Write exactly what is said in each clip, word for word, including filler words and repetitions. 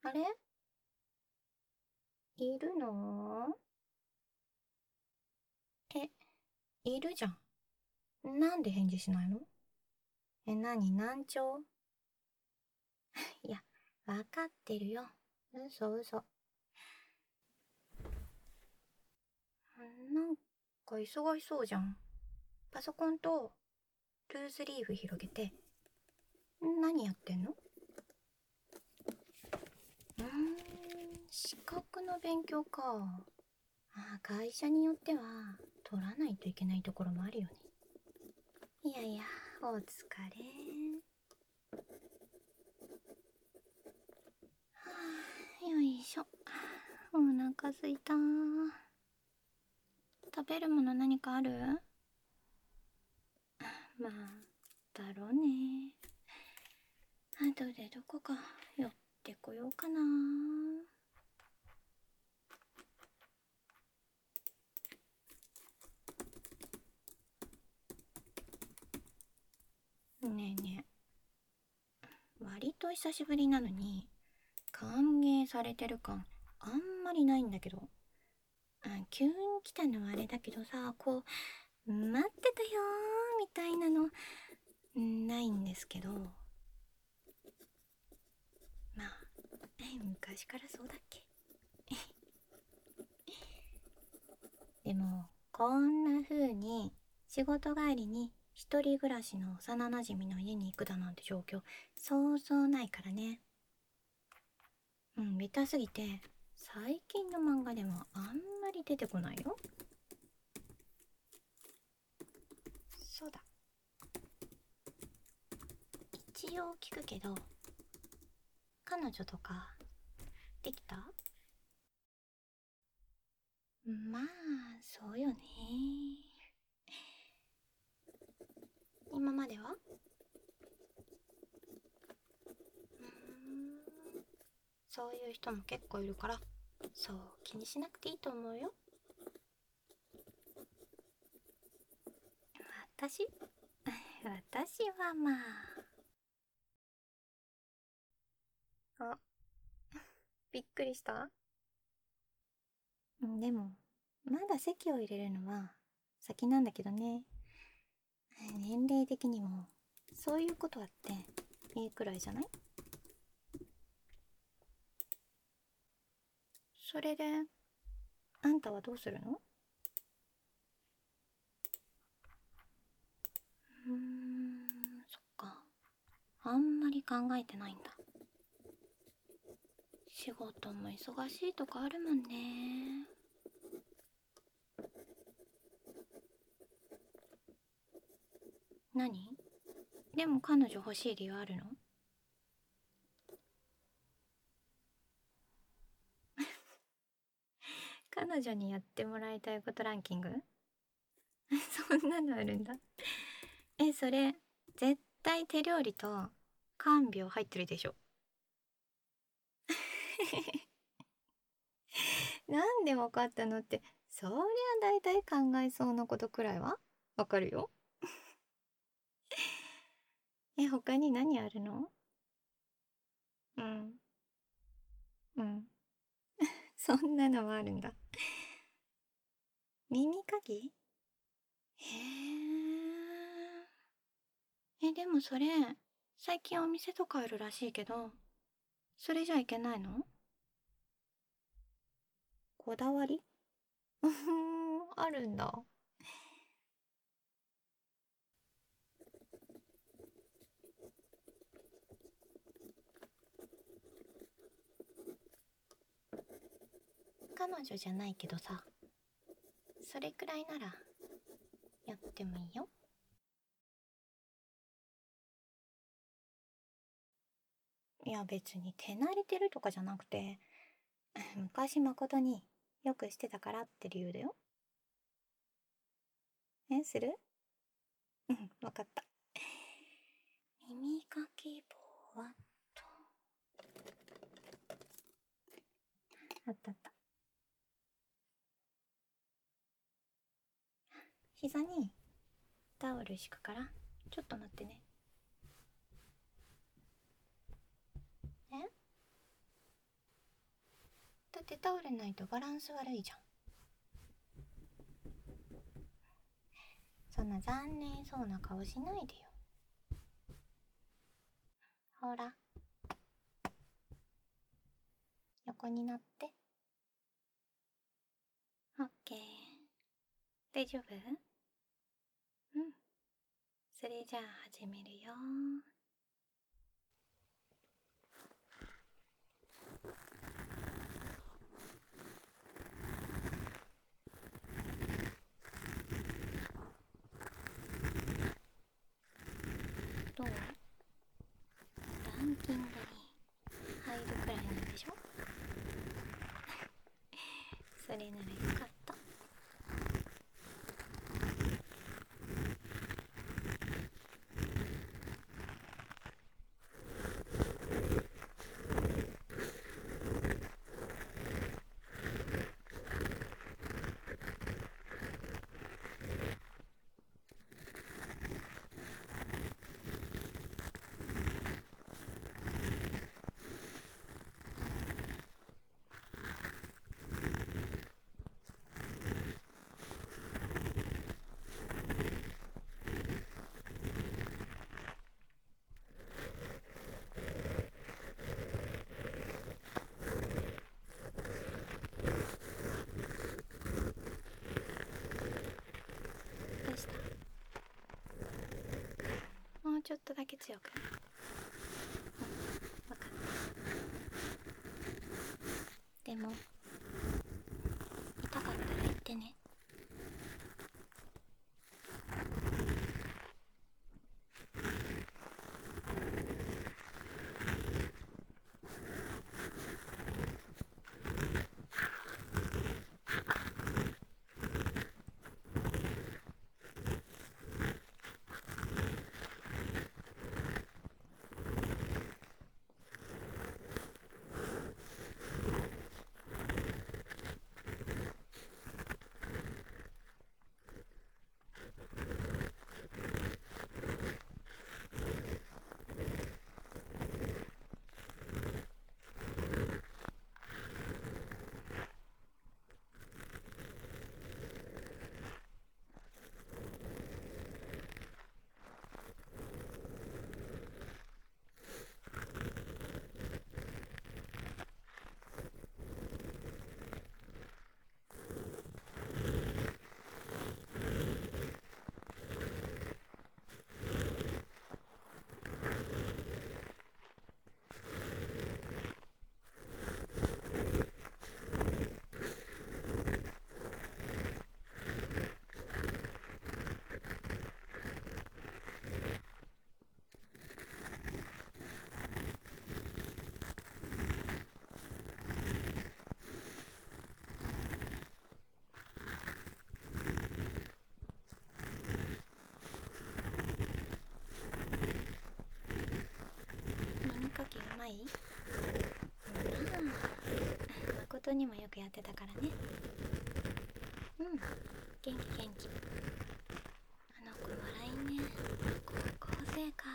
あれ、いるの？え、いるじゃん。なんで返事しないの？え、なに難聴？いや、わかってるよ。嘘嘘。なんか忙しそうじゃん。パソコンとルーズリーフ広げて。何やってんの？うーん、資格の勉強か。あ、会社によっては取らないといけないところもあるよね。いやいや、お疲れ。はあ、よいしょ。お腹すいた。食べるもの何かある？まあ、だろうね。後でどこか寄ってこようかな。ねえねえ、割と久しぶりなのに歓迎されてる感あんまりないんだけど。あ、急に来たのはあれだけどさ、こう待ってたよーみたいなのないんですけど、まあ昔からそうだっけ。でもこんな風に仕事帰りに一人暮らしの幼なじみの家に行くだなんて状況そうそうないからね。うん、ベタすぎて最近の漫画でもあんまり出てこないよ。そうだ、一応聞くけど、彼女とかできた？まあそうよね。今までは？うーん、そういう人も結構いるから、そう気にしなくていいと思うよ。私私はまあ、あ、びっくりした？でもまだ席を入れるのは先なんだけどね。年齢的にもそういうことだっていいくらいじゃない？それであんたはどうするの？うーん、そっか、あんまり考えてないんだ。仕事も忙しいとかあるもんね。何？でも彼女欲しい理由あるの？彼女にやってもらいたいことランキング？そんなのあるんだ。え、それ絶対手料理と看病入ってるでしょ。なんでわかったのって、そりゃ大体考えそうなことくらいはわかるよ。え、他に何あるの？うん、うん。そんなのもあるんだ。耳かき？へえ。え、でもそれ、最近お店とかあるらしいけど、それじゃいけないの？こだわり？うーん、あるんだ。彼女じゃないけどさ、それくらいならやってもいいよ。いや別に手慣れてるとかじゃなくて、昔誠によくしてたからって理由だよ。え、する？うん、わかった。耳かき棒はと、あったあった。膝にタオル敷くからちょっと待ってね。え、 だってタオルないとバランス悪いじゃん。そんな残念そうな顔しないでよ。ほら、横になって。オッケー。大丈夫？うん。それじゃあ始めるよ。どう？ランキングに入るくらいなんでしょ？それならよかった。どうした？もうちょっとだけ強く。うん、分かった。でも痛かったら言ってね。耳かきうまい？ほら、誠にもよくやってたからね。うん、元気元気。あの子は来年高校生か。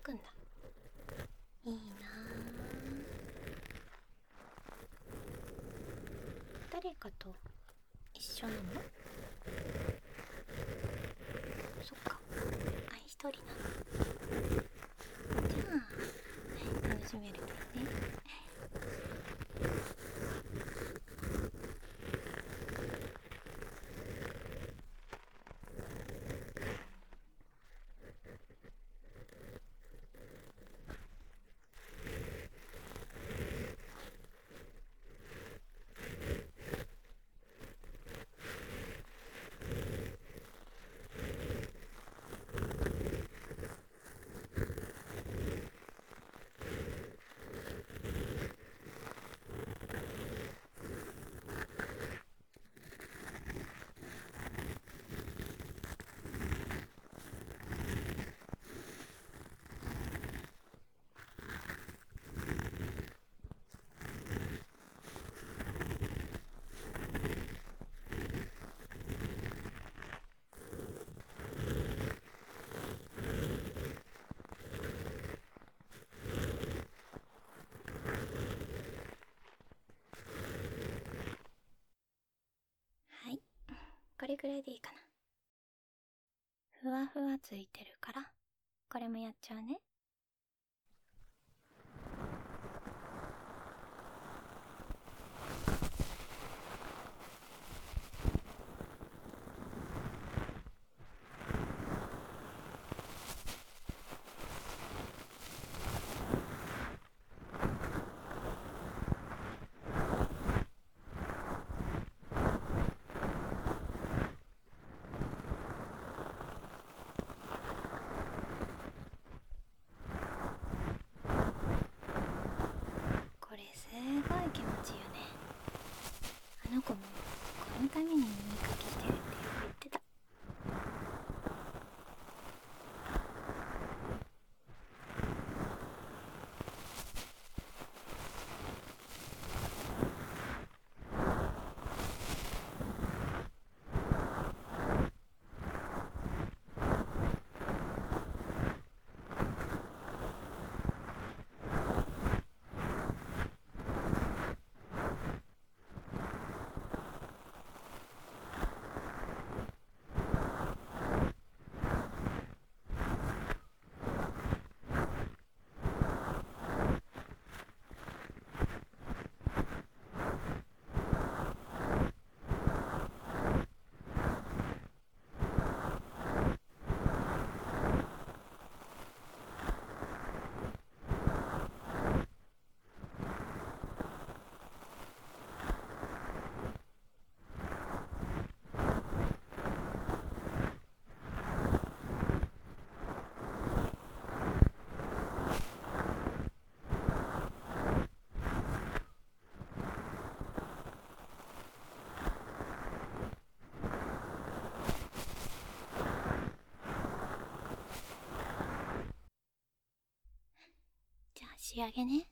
くんだ。いいなぁ。誰かと一緒なの？そっか、あ、一人なの。じゃあ楽しめるといいね。はい、これぐらいでいいかな。ふわふわついてるからこれもやっちゃうね。これすごい気持ちいいよね。あの子もこのために耳かきしてるってよく言ってた。じゃあ仕上げね。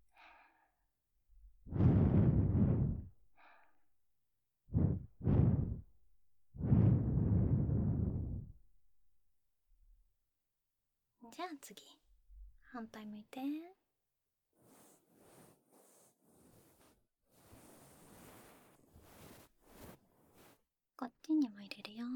じゃあ次、反対向いて。こっちにも入れるよ。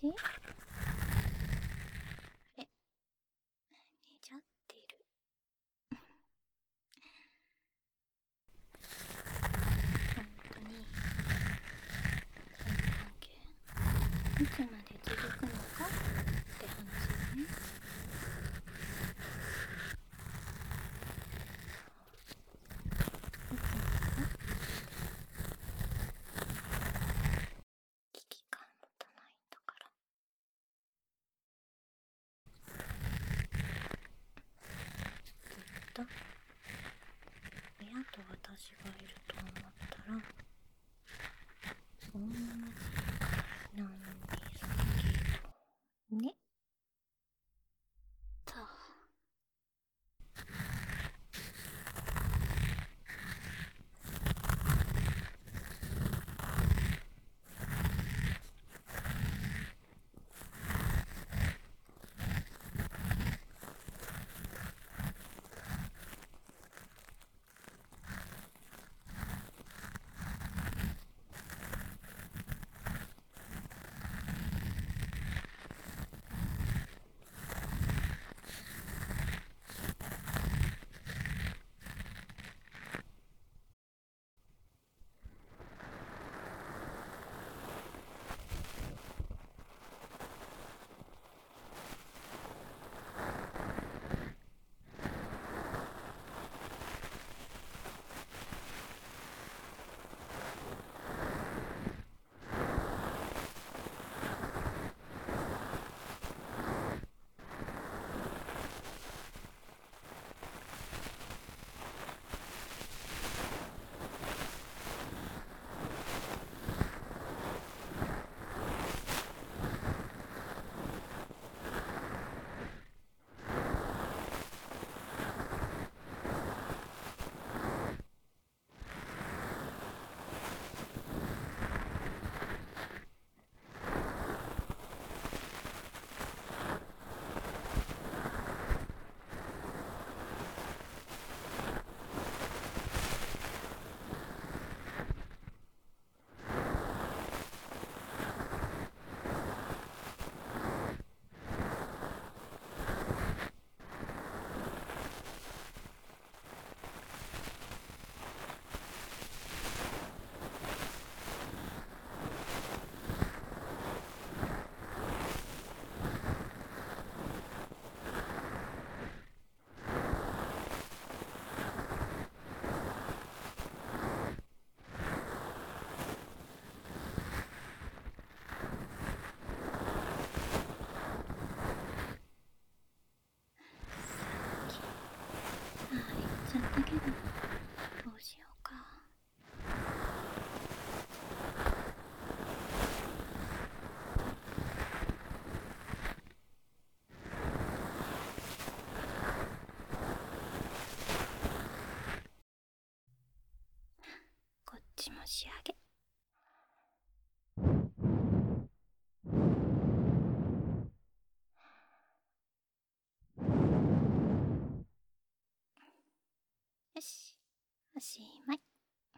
し？あれ、寝ちゃってる。本当にその関係いつまで続くのかって話だね。いつまで？危機感持たないんだから。ずっと親と私がいると思ったらそんな間違いなんですけどね。さあ、ああ言っちゃったけどどうしようか。こっちも仕上げ。よし、おしまい。ん？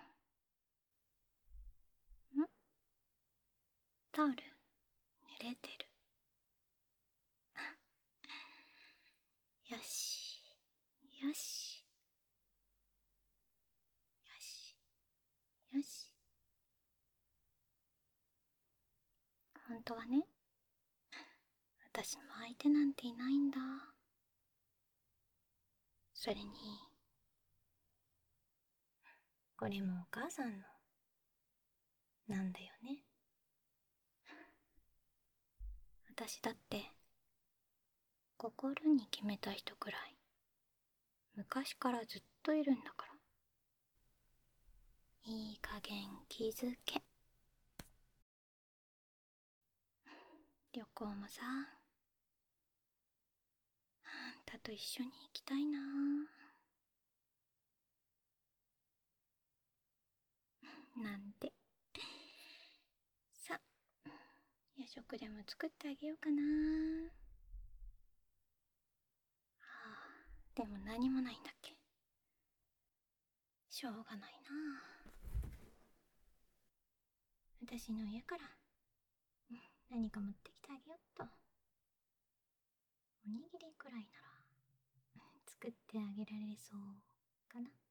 タオル濡れてる。よしよしよしよし。本当はね、私も相手なんていないんだ。それにこれもお母さんのなんだよね。私だって心に決めた人くらい昔からずっといるんだから。いい加減気づけ。旅行もさ、あんたと一緒に行きたいな。なんて。さ、夜食でも作ってあげようかな。ああ、でも何もないんだっけ。しょうがないな。私の家から何か持ってきてあげよてあげられそうかな。